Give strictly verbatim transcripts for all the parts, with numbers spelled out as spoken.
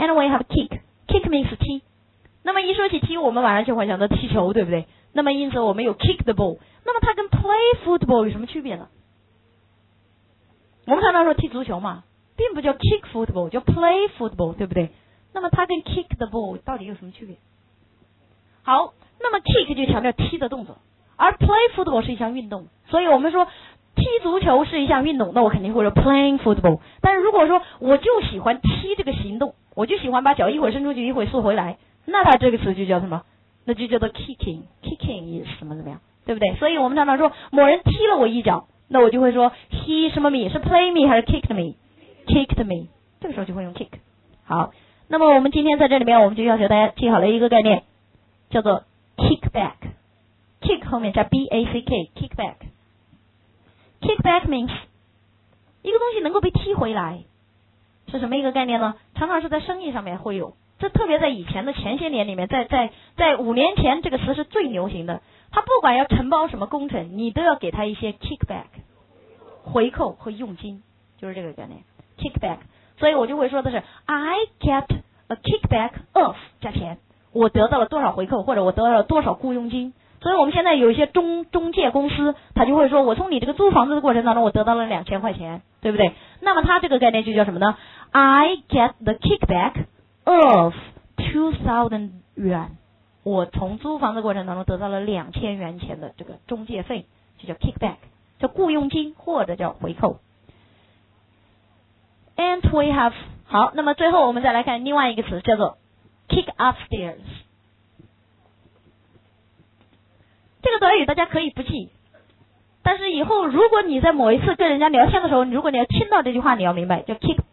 And we have kick. Kick means 踢。那么一说起踢，我们马上就会想到踢球，对不对？那么因此我们有 kick the ball。那么它跟 play football 有什么区别呢？我们常常说踢足球嘛，并不叫 kick football， 叫 play football， 对不对？那么它跟 kick the ball 到底有什么区别？好，那么 kick 就强调踢的动作，而 play football 是一项运动，所以我们说踢足球是一项运动，那我肯定会说 playing football。但是如果说我就喜欢踢这个行动，我就喜欢把脚一会儿伸出去，一会儿缩回来，那它这个词就叫什么？那就叫做 kicking。kicking is 什么怎么样，对不对？所以我们常常说某人踢了我一脚，那我就会说 he 什么 me 是 play me 还是 kicked me？kicked me， 这个时候就会用 kick。好，那么我们今天在这里面，我们就要求大家记好了一个概念，叫做 kick back。kick 后面加 b a c k，kick back。kick back means 一个东西能够被踢回来，是什么一个概念呢？常常是在生意上面会有，这特别在以前的前些年里面，在在在五年前这个词是最流行的。他不管要承包什么工程，你都要给他一些 kick back， 回扣和佣金，就是这个概念 kick back。所以我就会说的是 I get a kickback of 加钱，我得到了多少回扣，或者我得到了多少雇佣金。所以我们现在有一些中中介公司，他就会说我从你这个租房子的过程当中我得到了两千块钱，对不对？那么他这个概念就叫什么呢？ I get the kickback of two thousand 元，我从租房子过程当中得到了两千元钱的这个中介费，就叫 kickback， 叫雇佣金或者叫回扣。 And we have 好，那么最后我们再来看另外一个词，叫做 kick upstairs。这个短语大家可以不记，但是以后如果你在某一次跟人家聊天的时候，如果你要听到这句话，你要明白，叫 kick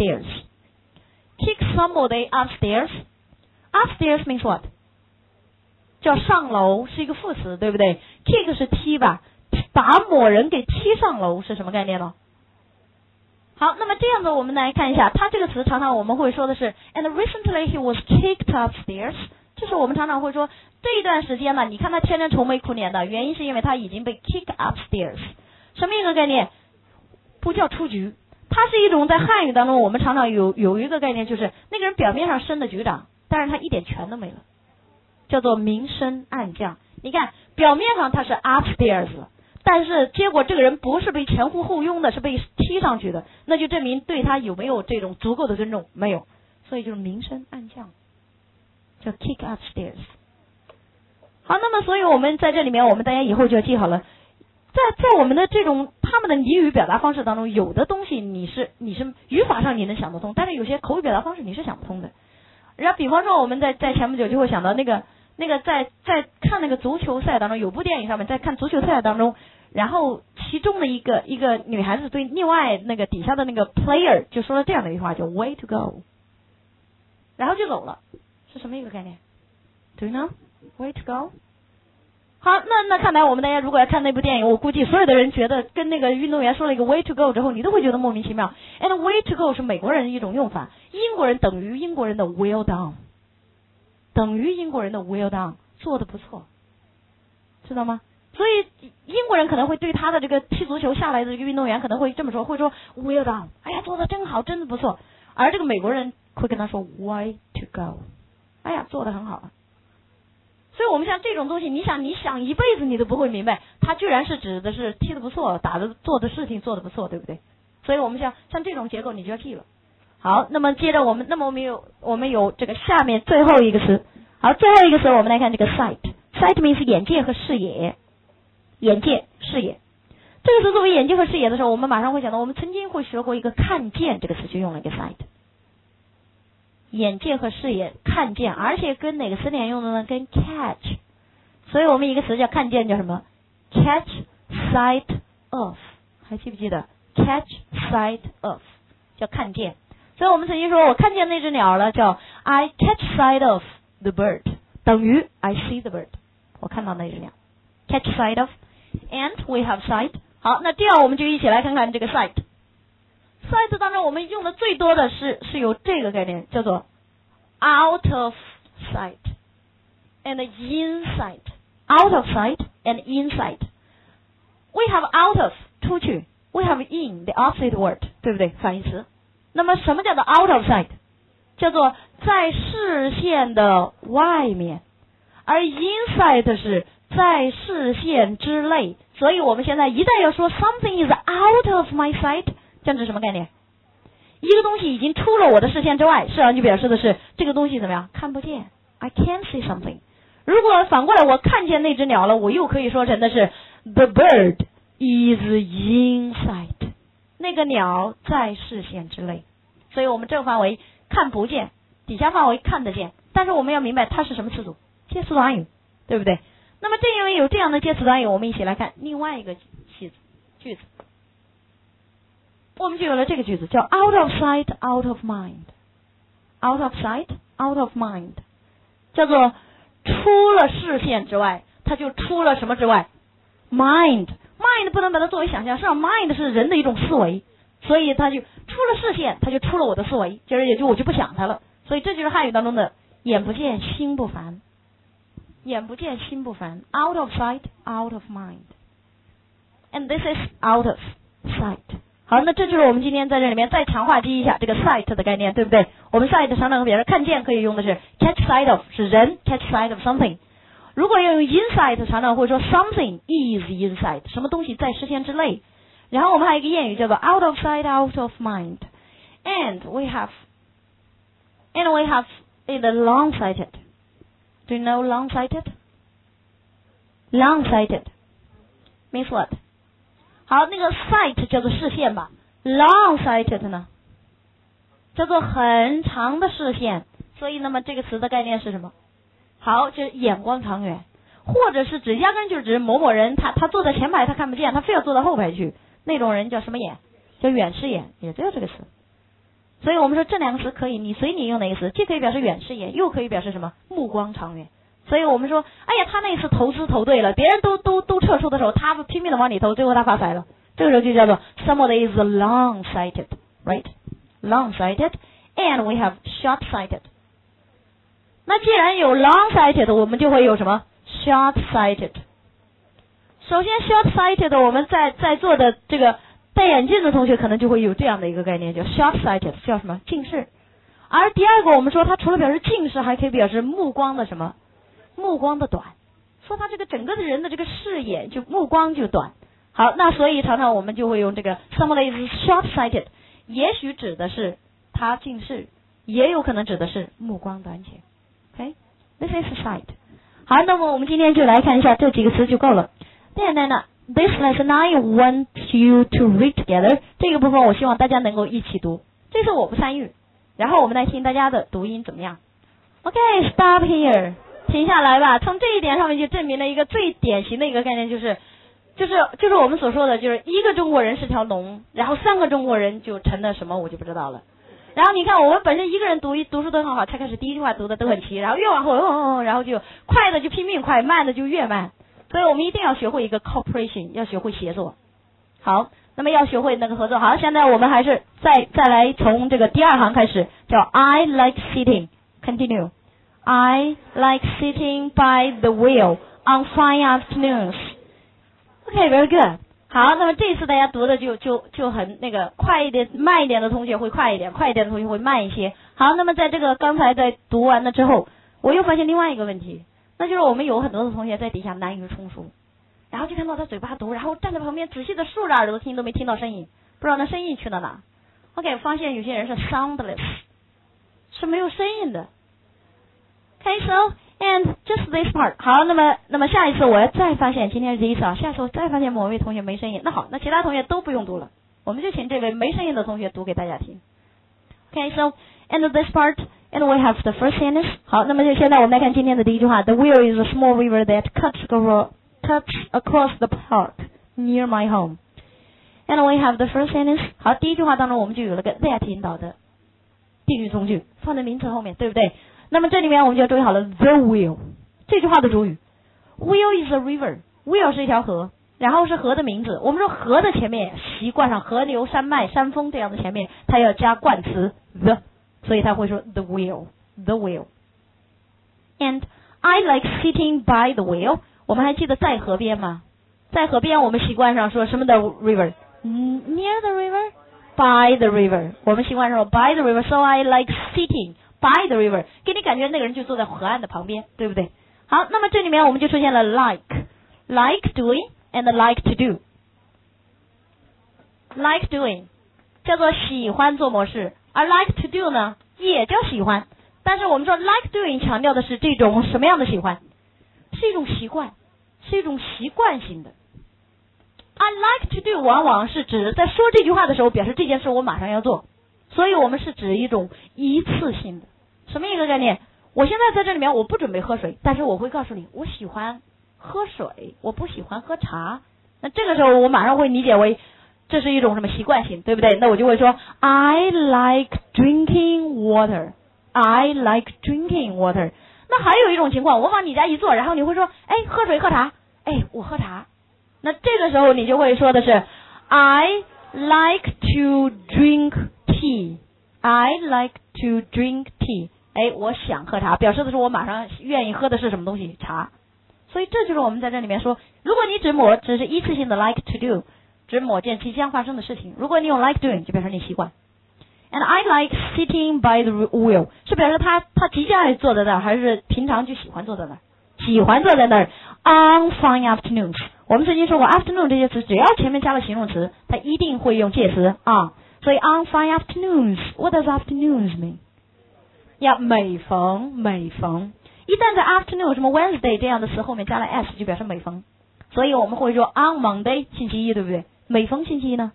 upstairs。kick somebody upstairs。upstairs means what？ 叫上楼，是一个副词，对不对？ kick 是踢吧，把某人给踢上楼是什么概念呢？好，那么这样子我们来看一下，它这个词常常我们会说的是 and recently he was kicked upstairs， 就是我们常常会说这一段时间呢，你看他天天愁眉苦脸的，原因是因为他已经被 kick upstairs。 什么一个概念？不叫出局，它是一种在汉语当中我们常常有有一个概念，就是那个人表面上升的局长，但是他一点权都没了，叫做明升暗降。你看表面上他是 upstairs，但是结果这个人不是被前呼后拥的，是被踢上去的，那就证明对他有没有这种足够的尊重？没有，所以就是明升暗降，叫 kick upstairs。 好，那么所以我们在这里面，我们大家以后就要记好了，在在我们的这种他们的俚语表达方式当中，有的东西你是你是语法上你能想得通，但是有些口语表达方式你是想不通的。然后比方说我们在在前不久就会想到那个那个在在看那个足球赛当中，有部电影上面在看足球赛当中，然后其中的一个一个女孩子对另外那个底下的那个 player 就说了这样的一句话，叫 way to go， 然后就走了，是什么一个概念？ Do you know way to go？ 好，那那看来我们大家如果要看那部电影，我估计所有的人觉得跟那个运动员说了一个 way to go 之后，你都会觉得莫名其妙。 and way to go 是美国人的一种用法，英国人等于英国人的 well done， 等于英国人的 well done， 做得不错，知道吗？所以英国人可能会对他的这个踢足球下来的这个运动员可能会这么说，会说 well done， 哎呀做得真好，真的不错。而这个美国人会跟他说 way to go， 哎呀做得很好啊。所以我们像这种东西，你想你想一辈子你都不会明白，它居然是指的是踢得不错，打的做的事情做得不错，对不对？所以我们像像这种结构你就要记了。好，那么接着我们那么我们有我们有这个下面最后一个词。好，最后一个词我们来看这个 sight。 sight means 眼界和视野，眼界视野。这个词作为眼界和视野的时候，我们马上会想到我们曾经会学过一个看见这个词，就用了一个 sight。眼界和视野，看见，而且跟哪个词典用的呢？跟 catch。 所以我们一个词叫看见叫什么？ catch sight of， 还记不记得 catch sight of 叫看见。所以我们曾经说我看见那只鸟了，叫 I catch sight of the bird， 等于 I see the bird， 我看到那只鸟 catch sight of。 and we have sight。 好，那这样我们就一起来看看这个 sight。sight 当中我们用的最多的是是有这个概念，叫做 out of sight and inside。 out of sight and inside。 we have out of 出去， we have in the opposite word， 对不对？反义词。那么什么叫做 out of sight？ 叫做在视线的外面，而 inside 是在视线之内。所以我们现在一旦要说 something is out of my sight， 这样是什么概念？一个东西已经出了我的视线之外，实际上就表示的是这个东西怎么样？看不见。I can't see something。如果反过来我看见那只鸟了，我又可以说成的是 the bird is inside。那个鸟在视线之内。所以我们这个范围看不见，底下范围看得见。但是我们要明白它是什么词组，介词短语，对不对？那么正因为有这样的介词短语，我们一起来看另外一个句子。句子，我们就有了这个句子，叫 out of sight, out of mind。out of sight, out of mind， 叫做出了视线之外，它就出了什么之外 ？mind。mind 不能把它作为想象，实际上 mind 是人的一种思维，所以它就出了视线，它就出了我的思维，就是也就我就不想它了。所以这就是汉语当中的眼不见心不烦。眼不见心不烦 ，out of sight, out of mind，and this is out of sight。好，那这就是我们今天在这里面再强化记一下这个 sight 的概念，对不对？我们 sight 常常和别人看见可以用的是 catch sight of， 是人 catch sight of something。如果要用 inside， 常常会说 something is inside， 什么东西在视线之内。然后我们还有一个谚语叫做 out of sight, out of mind，and we have，and we have in the long-sighted。Do you know long-sighted? Long-sighted means what? 好，那个 sight 叫做视线吧 ，long-sighted 呢，叫做很长的视线。所以，那么这个词的概念是什么？好，就是眼光长远，或者是指压根就指某某人，他他坐在前排他看不见，他非要坐到后排去，那种人叫什么眼？叫远视眼，也只有这个词。所以我们说这两个词可以，你随你用哪个词，既可以表示远视眼，又可以表示什么？目光长远。所以我们说，哎呀，他那一次投资投对了，别人都都都撤出的时候，他拼命的往里投，最后他发财了。这个时候就叫做 somebody is long-sighted, right? Long-sighted, and we have short-sighted. 那既然有 long-sighted， 我们就会有什么 short-sighted。首先 short-sighted， 我们在在座的这个戴眼镜的同学可能就会有这样的一个概念，叫 short-sighted， 叫什么？近视。而第二个，我们说它除了表示近视，还可以表示目光的什么？目光的短，说他这个整个的人的这个视野就目光就短。好，那所以常常我们就会用这个 somebody is short-sighted， 也许指的是他近视，也有可能指的是目光短浅。OK， this is sight。好，那么我们今天就来看一下这几个词就够了。Then then this lesson I want you to read together。这个部分我希望大家能够一起读，这次我不参与，然后我们来听大家的读音怎么样 ？OK，stop here。停下来吧，从这一点上面就证明了一个最典型的一个概念，就是就是就是我们所说的，就是一个中国人是条龙，然后三个中国人就成了什么我就不知道了。然后你看我们本身一个人读读书都很好，才开始第一句话读的都很齐，然后越往后哦哦，然后就快的就拼命快，慢的就越慢。所以我们一定要学会一个 cooperation， 要学会协作。好，那么要学会那个合作。好，现在我们还是再再来从这个第二行开始，叫 I like sitting。Continue。I like sitting by the wheel on fine afternoons. Okay, very good. 好，那么这次大家读的就就就很那个快一点，慢一点的同学会快一点，快一点的同学会慢一些。好，那么在这个刚才在读完了之后，我又发现另外一个问题，那就是我们有很多的同学在底下难于冲书，然后就看到他嘴巴读，然后站在旁边仔细的竖着耳朵听，都没听到声音，不知道那声音去了哪。OK， 发现有些人是 soundless， 是没有声音的。Okay, so and just this part。好，那么那么下一次我要再发现，今天是第一次啊，下次我再发现某位同学没声音，那好，那其他同学都不用读了，我们就请这位没声音的同学读给大家听。Okay, so and this part and we have the first sentence。好，那么就现在我们来看今天的第一句话 ：The Weir is a small river that cuts across cuts across the park near my home。And we have the first sentence。好，第一句话当中我们就有了个 that 引导的定语从句，放在名词后面，对不对？那么这里面我们就要注意好了 ，the Weir 这句话的主语 ，Weir is a river，Weir 是一条河，然后是河的名字。我们说河的前面习惯上河流、山脉、山峰这样的前面，它要加冠词 the， 所以它会说 the Weir，the Weir。And I like sitting by the wheel。我们还记得在河边吗？在河边我们习惯上说什么的 river？Near the river，by the river。我们习惯说 by the river，so I like sitting by the river， 给你感觉那个人就坐在河岸的旁边，对不对？好，那么这里面我们就出现了 like，like doing and like to do。like doing 叫做喜欢做某事，而 like to do 呢也叫喜欢，但是我们说 like doing 强调的是这种什么样的喜欢？是一种习惯，是一种习惯性的。I like to do 往往是指在说这句话的时候表示这件事我马上要做，所以我们是指一种一次性的。什么一个概念？我现在在这里面我不准备喝水，但是我会告诉你我喜欢喝水，我不喜欢喝茶。那这个时候我马上会理解为这是一种什么习惯性，对不对？那我就会说 I like drinking water， I like drinking water。 那还有一种情况，我往你家一坐，然后你会说哎，喝水喝茶，哎，我喝茶。那这个时候你就会说的是 I like to drink tea， I like to drink tea。 哎，我想喝茶，表示的是我马上愿意喝的是什么东西？茶。所以这就是我们在这里面说，如果你指某只是一次性的 like to do， 指某件即将发生的事情，如果你用 like doing 就表示你习惯。 And I like sitting by the wheel 是表示他他即将坐在那儿，还是平常就喜欢坐在那儿？喜欢坐在那儿。 On fine afternoons， 我们曾经说过 afternoon 这些词只要前面加了形容词，它一定会用介词啊。所以 on fine afternoons， what does afternoons mean？ 呀，每逢每逢，一旦在 afternoon 什么 Wednesday 这样的词后面加了 s 就表示每逢，所以我们会说 on Monday 星期一，对不对？每逢星期一呢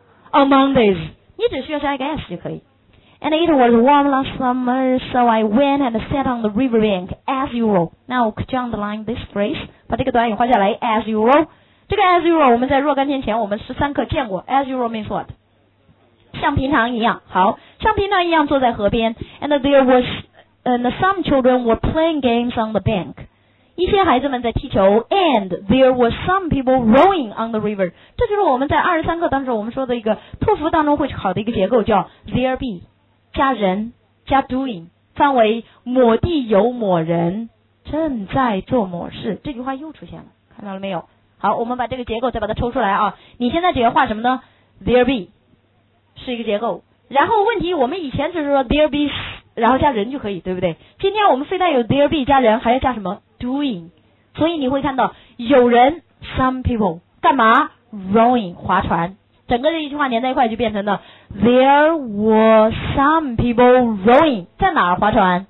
on Mondays， 你只需要加一个 s 就可以。And it was warm last summer, so I went and sat on the riverbank as usual. Now could you underline this phrase？ 把这个短语画下来 as usual。 这个 as usual 我们在若干天前我们十三课见过。 as usual means what？ 像平常一样。好，像平常一样坐在河边。And there was and some children were playing games on the bank。 一些孩子们在踢球。 And there were some people rowing on the river。 这就是我们在二十三课当中我们说的一个托福当中会考的一个结构，叫 there be加人加 doing， 范围某地有某人正在做某事。这句话又出现了，看到了没有？好，我们把这个结构再把它抽出来啊。你现在只要画什么呢？ there be 是一个结构，然后问题我们以前就是说 there be 然后加人就可以，对不对？今天我们非但有 there be 加人，还要加什么 doing。 所以你会看到有人 some people 干嘛 rowing 划船，整个这一句话连在一块就变成了 There were some people rowing， 在哪儿划船？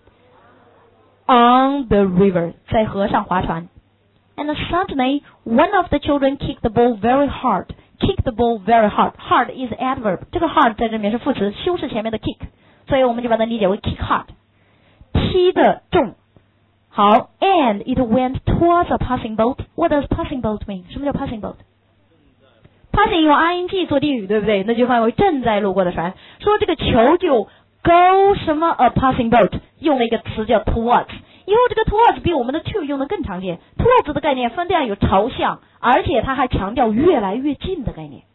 On the river， 在河上划船。 And suddenly one of the children kicked the ball very hard. Kick the ball very hard. Hard is adverb， 这个 hard 在这里面是副词，修饰前面的 kick， 所以我们就把它理解为 kick hard， 踢得重。好 And it went towards a passing boat. What does passing boat mean？ 什么叫 passing boat？Passing 用 ing 做定语，对不对？那就翻为正在路过的船。说这个球就 go 什么 a passing boat， 用了一个词叫 towards。以后这个 towards 比我们的 to 用的更常见。towards 的概念分量有朝向，而且它还强调越来越近的概念。